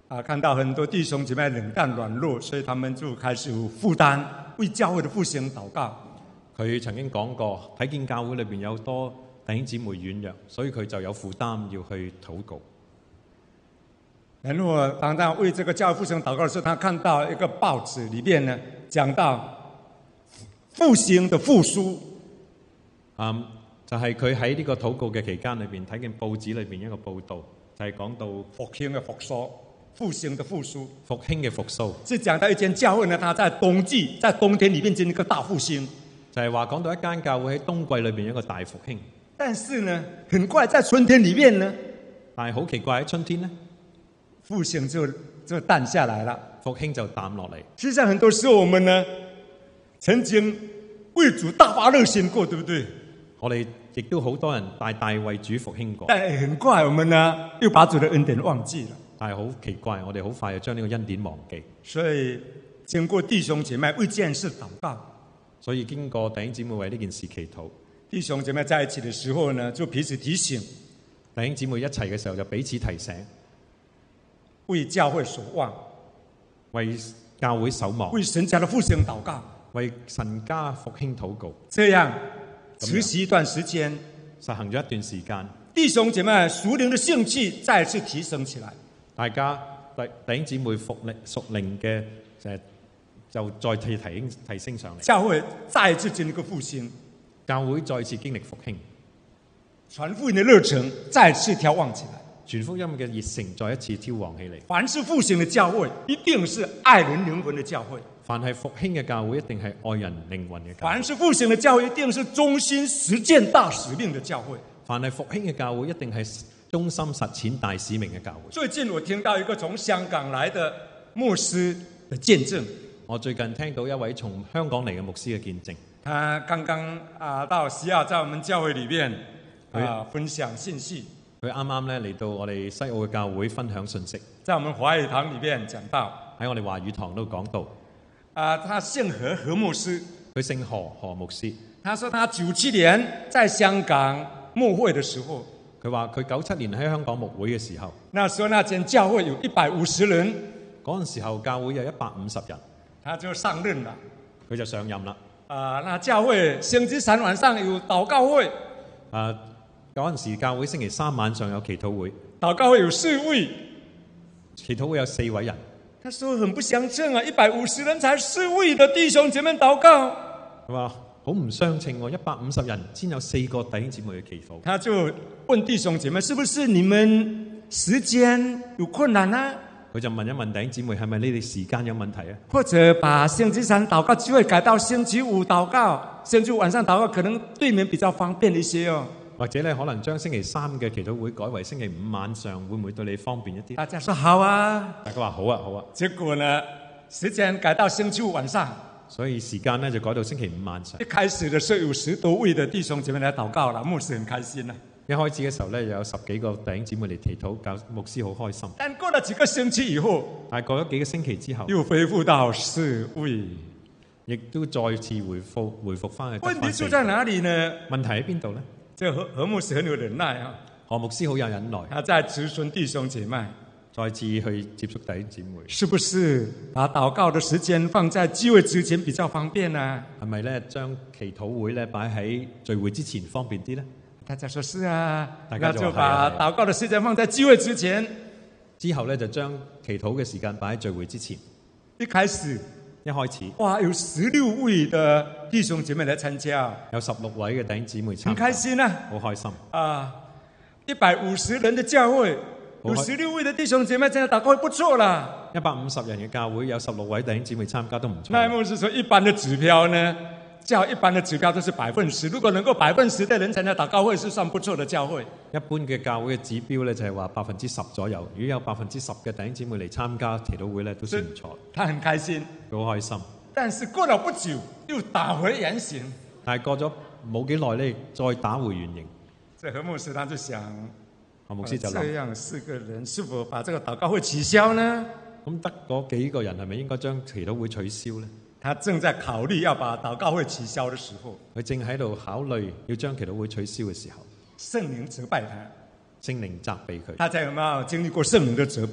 啊，看到很多弟兄姐妹冷淡軟弱，所以他們就開始有負擔，為教會的復興禱告。 佢曾經講過，睇見教會裏邊有多弟兄姊妹軟弱，所以佢就有負擔要去禱告。 然後當他為這個教會復興禱告的時候，他看到一個報紙裏面呢，講到復興的復甦。 嗯，就係佢喺呢個禱告嘅期間裏邊，睇見報紙裏邊一個報導，就係講到復興嘅復甦。復興的復甦， 復興嘅復甦， 是講到一間教會呢，它在冬季，在冬天裏面經歷一個大復興， 就係話講到一間教會喺冬季裏邊一個大復興。 但是呢，很快在春天裏面呢， 但係好奇怪喺春天呢， 復興就就淡下來了， 復興就淡落嚟。 實際上很多時候我們呢，曾經為主大發熱心過，對不對？ 我哋亦都好多人大大為主復興過， 但很快我們呢，又把主的恩典忘記了。 但係好奇怪，我哋好快就將呢個恩典忘記。 所以經過弟兄姐妹為這件事禱告， 所以經過弟兄姊妹為呢件事祈禱， 弟兄姐妹在一起的時候呢，就彼此提醒。 弟兄姊妹一齊嘅時候就彼此提醒， 為教會守望， 為教會守望， 為神家的復興禱告， 為神家復興禱告。 這樣持續一段時間， 實行咗一段時間， 弟兄姐妹屬靈的興趣再次提升起來。 大家弟弟兄姊妹復靈屬靈嘅誒就再提提升提升上嚟， 教會再次經歷個復興， 教會再次經歷復興， 傳福音的熱誠再次挑旺起來， 傳福音嘅熱誠再一次挑旺起嚟。 凡是復興的教會，一定是愛人靈魂的教會； 凡係復興嘅教會，一定係愛人靈魂嘅教會； 凡是復興的教會，一定是忠心實踐大使命的教會； 凡係復興嘅教會，一定係忠心實踐大使命嘅教會。 最近我聽到一個從香港來的牧師的見證， 我最近聽到一位從香港嚟嘅牧師嘅見證， 他剛剛啊到西亞，在我們教會裏面啊分享信息。 佢啱啱咧嚟到我哋西澳嘅教會分享信息， 在我們華語堂裏面講到， 喺我哋華語堂都講到， 啊，他姓何，何牧師， 佢姓何，何牧師。 他說他九七年在香港牧會的時候， 佢話佢九七年喺香港牧會嘅時候， 那時候那間教會有一百五十人， 嗰陣時候教會有一百五十人， 他就上任了， 佢就上任啦。 啊，那教會星期三晚上有禱告會， 啊，嗰陣時教會星期三晚上有祈禱會， 禱告會有四位， 祈禱會有四位人。 他說很不相稱啊，一百五十人才四位的弟兄姐妹禱告， 佢話好唔相稱喎，一百五十人先有四個弟兄姊妹去祈禱。 他就問弟兄姐妹，是不是你們時間有困難啊？ 佢就問一問弟兄姊妹，係咪你哋時間有問題啊？ 或者把星期三禱告機會改到星期五禱告，星期五晚上禱告，可能對你們比較方便一些哦。 或者咧，可能將星期三嘅祈禱會改為星期五晚上，會唔會對你方便一啲？ 大家說好啊。 大家話好啊，好啊。 結果呢，時間改到星期五晚上， 所以時間咧就改到星期五晚上。 一開始的時候有十多位的弟兄姐妹來禱告了，牧師很開心啊。 一開始嘅時候咧，有十幾個弟兄姊妹嚟祈禱，教牧師好開心。 但過了幾個星期以後， 但係過咗幾個星期之後， 又恢復到四位， 亦都再次回復回復翻去。 問題出在哪裡呢？ 問題喺邊度呢？ 這何何牧師很有忍耐啊， 何牧師好有忍耐， 他在質詢弟兄姐妹， 再次去接觸弟兄姊妹， 是不是把禱告的時間放在聚會之前比較方便啊？ 係咪咧將祈禱會咧擺喺聚會之前方便啲呢？ 大家說是啊， 大家就那就把禱告的時間放在聚會之前。 之後咧就將祈禱嘅時間擺喺聚會之前。 一開始， 一開始， 哇，有十六位的弟兄姐妹來參加， 有十六位嘅弟兄姊妹參加， 很開心啊， 好開心啊！一百五十人的教會，有十六位的弟兄姐妹參加禱告會，不錯啦。 一百五十人嘅教會有十六位弟兄姊妹參加都唔錯。 那牧師說，一般的指標呢？教一般的指標都是百分十，如果能夠百分十的人參加禱告會，是算不錯的教會。 一般嘅教會嘅指標咧就係話百分之十左右，如果有百分之十嘅弟兄姊妹嚟參加祈禱會咧，都算唔錯。 他很開心， 佢好開心。 但是過了不久，又打回原形。 但係過咗冇幾耐咧，再打回原形。 這何牧師他就想， 何牧師就諗， 這樣四個人是否把這個禱告會取消呢？ 咁得嗰幾個人係咪應該將祈禱會取消呢？ 他正在考慮要把禱告會取消的時候， 佢正喺度考慮要將祈禱會取消嘅時候， 聖靈責備他， 聖靈責備佢。 大家有冇有經歷過聖靈的責備？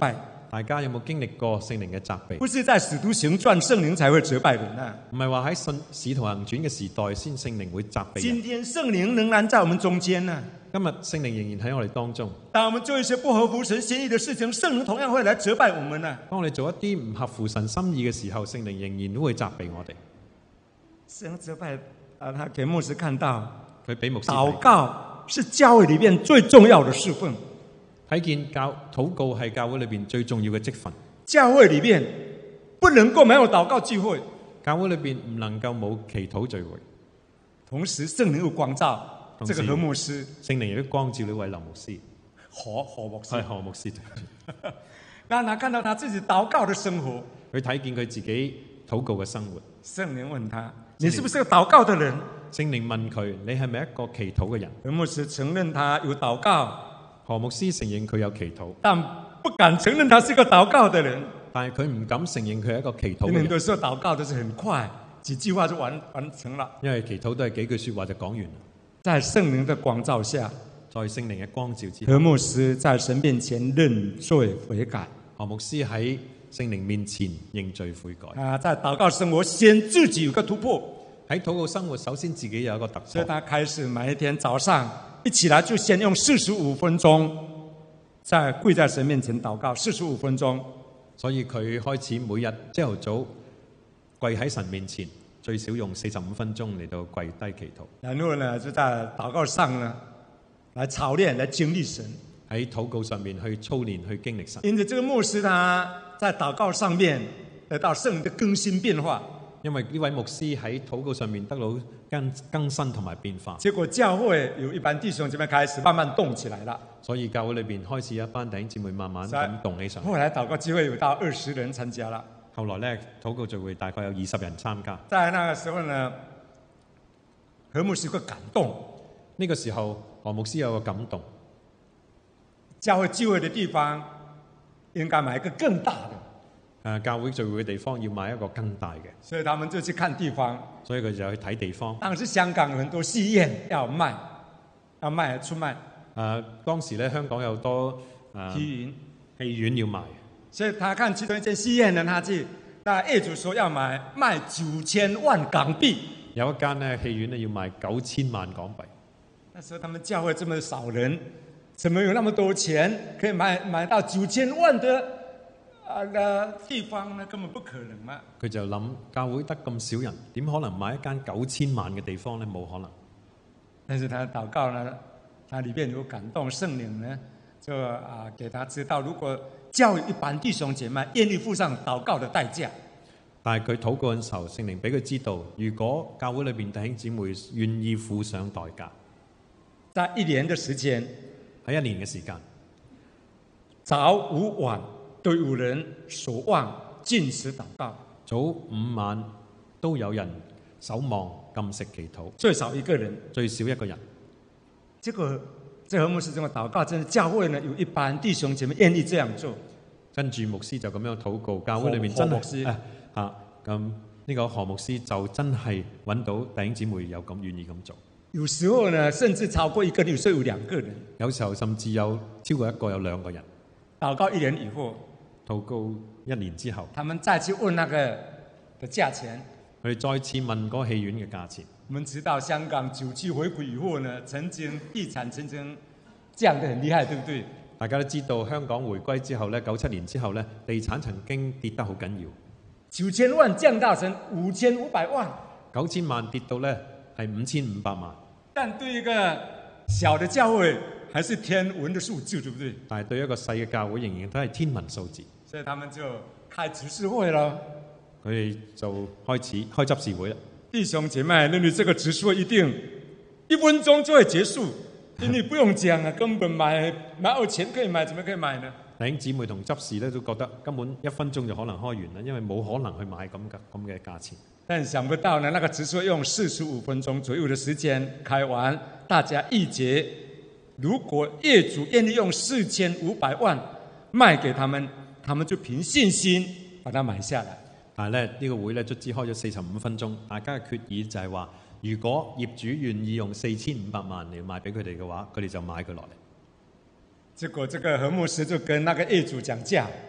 大家有冇經歷過聖靈嘅責備？ 不是在使徒行傳聖靈才會責備人啊。 唔係話喺信使徒行傳嘅時代先聖靈會責備人。 今天聖靈仍然在我們中間啊。 今日聖靈仍然喺我哋當中。 當我們做一些不合乎神心意的事情，聖靈同樣會來責備我們啊。 當我哋做一啲唔合乎神心意嘅時候，聖靈仍然都會責備我哋。 聖靈責備啊，他給牧師看到， 佢俾牧師禱告是教會裏面最重要的侍奉。 睇見教禱告係教會裏邊最重要嘅職分。 教會裏面不能夠沒有禱告聚會， 教會裏邊唔能夠冇祈禱聚會。 同時聖靈又光照這個何牧師， 聖靈亦都光照呢位劉牧師， 何何牧師係何牧師。 讓他看到他自己禱告的生活， 佢睇見佢自己禱告嘅生活。 聖靈問他：你是不是個禱告的人？ 聖靈問佢：你係咪一個祈禱嘅人？ 何牧師承認他有禱告， 何牧師承認佢有祈禱， 但不敢承認他是一個禱告的人。 但係佢唔敢承認佢係一個祈禱嘅因為很人。 多時候禱告都是很快，幾句話就完完成了。 因為祈禱都係幾句說話就講完。 在聖靈的光照下， 在聖靈嘅光照之下， 何牧師在神面前認罪悔改。 何牧師喺聖靈面前認罪悔改。 啊，在禱告生活先自己有個突破。 喺禱告生活，首先自己有一個突所以破。 他開始每一天早上一起來就先用四十五分鐘，在跪在神面前禱告四十五分鐘。 所以佢開始每日朝頭早跪喺神面前，最少用四十五分鐘嚟到跪低祈禱。 然後呢，就在禱告上呢，來操練，來經歷神。 喺禱告上面去操練，去經歷神。 因此，這個牧師他在禱告上面得到聖靈的更新變化。 因為呢位牧師喺禱告上面得到更更新同埋變化， 結果教會有一班弟兄姊妹開始慢慢動起來了。 所以教會裏邊開始有一班弟兄姊妹慢慢咁動起上嚟。 後來禱告聚會有到二十人參加了。 後來咧，禱告聚會大概有二十人參加。 在那個時候呢，何牧師有個感動。 呢個時候，何牧師有個感動。 教會聚會的地方應該買一個更大的。 誒，教會聚會嘅地方要買一個更大嘅， 所以他們就去看地方。 所以佢就去睇地方。 當時香港有很多戲院要賣，要賣出賣。 誒，當時咧香港有多誒戲院戲院要賣， 所以他看其中一間戲院呢，他去，那業主說要買賣九千萬港幣。 有一間咧戲院咧要賣九千萬港幣。 那時候他們教會這麼少人，怎麼有那麼多錢可以買買到九千萬的？啊個地方呢，根本不可能嘛。 佢就諗教會得咁少人，點可能買一間九千萬嘅地方呢？冇可能。 但是他禱告呢，他裏面有感動，聖靈呢就啊給他知道，如果教育一般弟兄姐妹願意付上禱告的代價。 但係佢禱告嘅時候，聖靈俾佢知道，如果教會裏邊弟兄姊妹願意付上代價， 在一年嘅時間， 喺一年嘅時間， 早午晚都有人守望禁食禱告， 早午晚都有人守望禁食祈禱， 最少一個人， 最少一個人。 這個這何牧師這麼禱告，真係教會呢有一班弟兄姐妹願意這樣做。 跟住牧師就咁樣禱告，教會裏面真牧師係啊咁呢個何牧師就真係揾到弟兄姊妹有咁願意咁做。 有時候呢，甚至超過一個人，有時候有兩個人。 有時候甚至有超過一個，有兩個人。 禱告一年以後， 禱告一年之後， 他們再去問那個的價錢。 佢哋再次問嗰個戲院嘅價錢。 我們知道香港九七回歸以後呢，曾經地產曾經降得很厲害，對不對？ 大家都知道香港回歸之後呢，九七年之後呢，地產曾經跌得好緊要。 九千萬降到成五千五百萬， 九千萬跌到呢係五千五百萬。 但對一個小的教會，還是天文的數字，對不對？ 但係對一個細嘅教會，仍然都係天文數字。 所以他們就開執事會咯。 佢哋就開始開執事會啦。 弟兄姐妹，認為這個執事會一定一分鐘就會結束，因為不用講啊，根本買買有錢可以買，怎麼可以買呢？ 弟兄姊妹同執事咧都覺得根本一分鐘就可能開完啦，因為冇可能去買咁嘅咁嘅價錢。 但想不到呢，那個執事會用四十五分鐘左右的時間開完，大家議決，如果業主願意用四千五百萬賣給他們，他們就憑信心把它買下來。 但係咧呢、這個會咧卒之開咗四十五分鐘，大家嘅決議就係話，如果業主願意用四千五百萬嚟賣俾佢哋嘅話，佢哋就買佢落嚟。 結果這個何牧師就跟那個業主講價，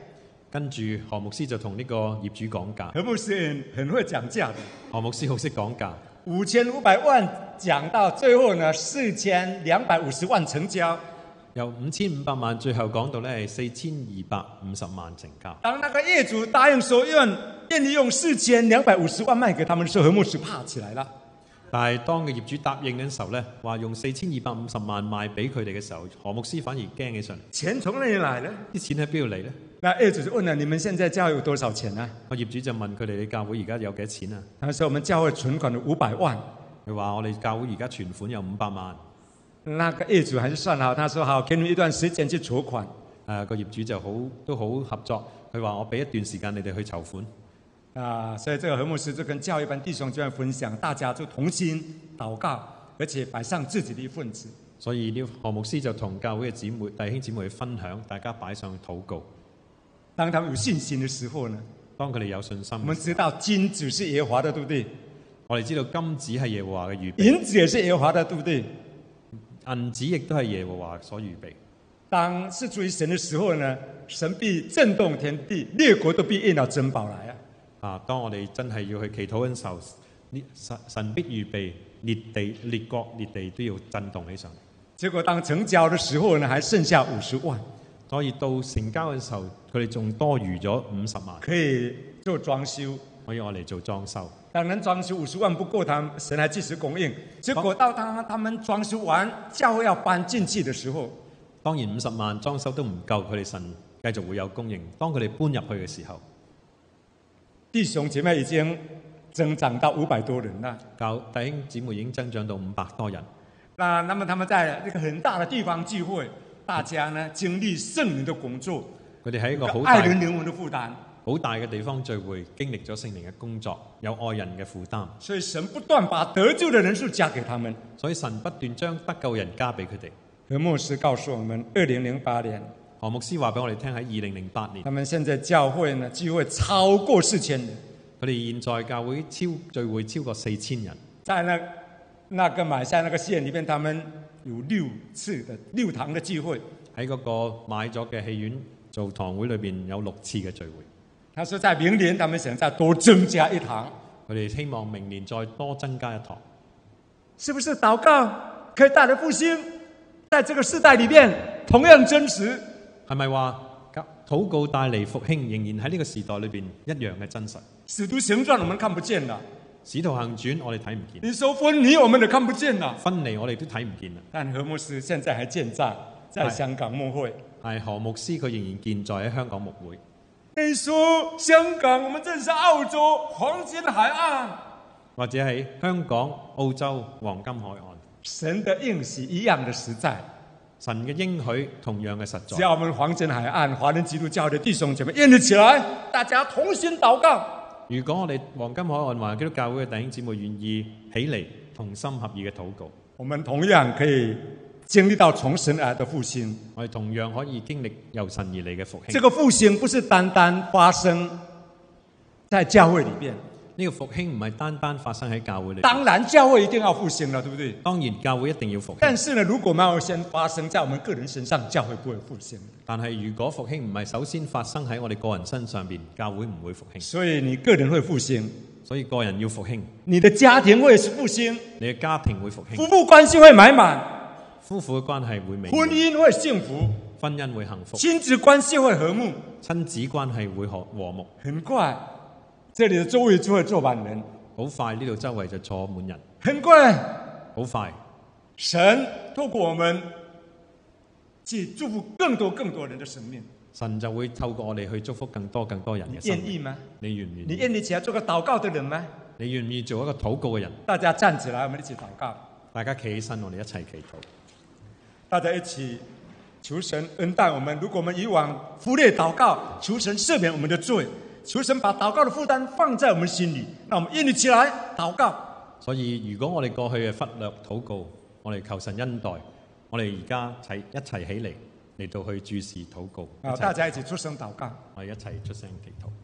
跟住何牧師就同呢個業主講價。 何牧師很很會講價的， 何牧師好識講價， 五千五百萬講到最後呢，四千兩百五十萬成交。 由五千五百萬最後講到咧係四千二百五十萬成交。 當那個業主答應說願願意用四千兩百五十萬賣給他們的時候，何牧師怕起來了。 但係當個業主答應嘅時候咧，話用四千二百五十萬賣俾佢哋嘅時候，何牧師反而驚起上嚟。 錢從哪裡來呢？ 啲錢喺邊度嚟咧？ 那業主就問了：你們現在教會有多少錢呢？ 個業主就問佢哋：你教會而家有幾多錢啊？ 他說：我們教會存款有五百萬。 佢話：我哋教會而家存款有五百萬。 那個業主還是算好，他說：好，給你們一段時間去籌款。 誒、呃，個業主就好都好合作，佢話：我俾一段時間你哋去籌款。 啊，所以這個何牧師就跟教會班弟兄姊妹分享，大家就同心禱告，而且擺上自己的一份子。 所以呢，何牧師就同教會嘅姊妹弟兄姊妹去分享，大家擺上禱告。 當他們有信心的時候呢， 當佢哋有信心， 我們知道金子是耶和華的，對不對？ 我哋知道金子係耶和華嘅預備， 銀子也是耶和華的，對不對？ 銀子亦都係耶和華所預備。 當是屬於神的時候呢，神必震動天地，列國都必應到珍寶來啊！ 啊！當我哋真係要去祈禱嘅時候，呢神神必預備列地、列國、列地都要震動起上嚟。 結果當成交的時候呢，還剩下五十萬， 所以到成交嘅時候，佢哋仲多餘咗五十萬， 可以做裝修， 可以我嚟做裝修。 當然裝修五十萬不夠，他們神還繼續供應。結果到他他們裝修完，教會要搬進去的時候， 當然五十萬裝修都唔夠，佢哋神繼續會有供應。當佢哋搬入去嘅時候， 弟兄姐妹已經增長到五百多人啦。 教弟兄姊妹已經增長到五百多人。 那那麼他們在一個很大的地方聚會，大家呢經歷聖靈的工作， 佢哋喺一個好大愛人靈魂的負擔， 好大嘅地方聚會，經歷咗聖靈嘅工作，有愛人嘅負擔。 所以神不斷把得救的人數加給他們。 所以神不斷將得救人加俾佢哋。 何牧師告訴我們，二零零八年， 何牧師話俾我哋聽，喺二零零八年， 他們現在教會呢聚會超過四千人。 佢哋現在教會超聚會超過四千人。 在那那個馬來西亞那個縣裏面，他們有六次的六堂的聚會。 喺嗰個買咗嘅戲院做堂會裏邊有六次嘅聚會。 他說在明年，他們想再多增加一堂。 佢哋希望明年再多增加一堂。 是不是禱告可以帶來復興？在這個世代裏面同樣真實。 係咪話禱告帶嚟復興，仍然喺呢個時代裏邊一樣嘅真實？ 使徒行傳我們看不見了， 使徒行傳我哋睇唔見。 你說分離我們都看不見了， 分離我哋都睇唔見啦。 但何牧師現在還健在，在香港牧會。 係何牧師佢仍然健在喺香港牧會。 你說香港，我們真是澳洲黃金海岸， 或者喺香港、澳洲黃金海岸， 神的應許一樣的實在， 神嘅應許同樣嘅實在。 只要我們黃金海岸華人基督教的弟兄姐妹願意起來，大家同心禱告。 如果我哋黃金海岸華人基督教會嘅弟兄姊妹願意起嚟，同心合意嘅禱告， 我們同樣可以經歷到從神而來的復興。 我哋同樣可以經歷由神而嚟嘅復興。 這個復興不是單單發生在教會裏邊， 呢個復興唔係單單發生喺教會裏邊。 當然教會一定要復興了，對不對？ 當然教會一定要復興。 但是呢，如果沒有先發生在我們個人身上，教會不會復興。 但係如果復興唔係首先發生喺我哋個人身上邊，教會唔會復興。 所以你個人會復興， 所以個人要復興， 你的家庭會復興， 你嘅家庭會復興， 夫婦關係會美滿， 夫婦嘅關係會美滿， 婚姻會幸福， 婚姻會幸福， 親子關係會和睦， 親子關係會和和睦。 很快，這裡的周圍就會坐滿人。 好快呢度周圍就坐滿人。 很快， 好快， 神透過我們去祝福更多更多人的生命。 神就會透過我哋去祝福更多更多人嘅生命。 願意嗎？ 你願唔願意？ 你願意起來做個禱告的人嗎？ 你願唔願意做一個禱告嘅人？ 大家站起來，我們一起禱告。 大家企起身，我哋一齊祈禱。 大家一起求神恩待我們。如果我們以往忽略禱告，求神赦免我們的罪，求神把禱告的負擔放在我們心裏，那我們願意起來禱告。 所以，如果我哋過去嘅忽略禱告，我哋求神恩待，我哋而家齊一齊起嚟嚟到去注視禱告。 啊！大家一起出聲禱告。 我哋一齊出聲祈禱。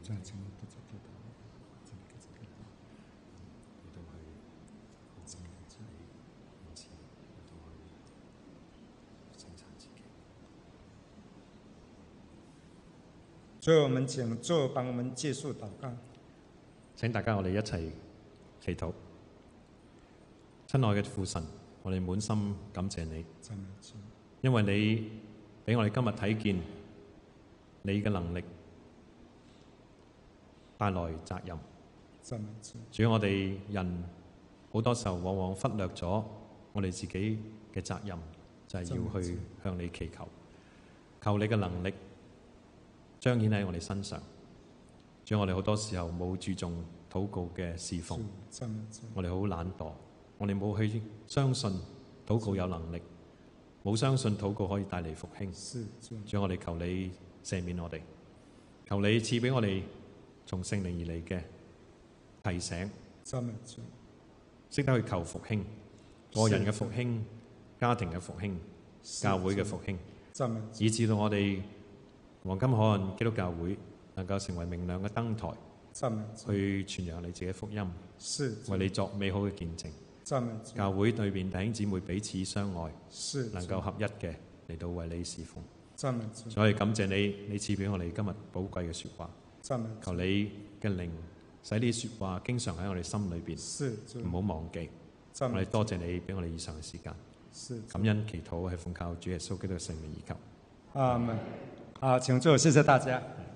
所以我們請座幫我們結束禱告。 請大家我哋一齊祈禱。親愛嘅父神，我哋滿心感謝你，因為你俾我哋今日睇見你嘅能力帶來責任。主，我哋人好多時候往往忽略咗我哋自己嘅責任，就係、是、要去向你祈求，求你嘅能力彰顯喺我哋身上。主，我哋好多時候冇注重禱告嘅侍奉，我哋好懶惰，我哋冇去相信禱告有能力，冇相信禱告可以帶嚟復興。主，我哋求你赦免我哋，求你賜俾我哋從聖靈而嚟嘅提醒，識得去求復興，個人嘅復興、家庭嘅復興、教會嘅復興，以至到我哋黃金海岸基督教會能夠成為明亮嘅燈台，去傳揚你自己福音，為你作美好嘅見證。教會裏邊弟兄姊妹彼此相愛，能夠合一嘅嚟到為你侍奉。所以感謝你，你賜俾我哋今日寶貴嘅說話。求你嘅靈使呢啲說話經常喺我哋心裏邊，唔好忘記。我哋多謝你俾我哋以上嘅時間。感恩祈禱係奉靠主耶穌基督嘅聖名而求。 阿門。好，請坐，謝謝大家。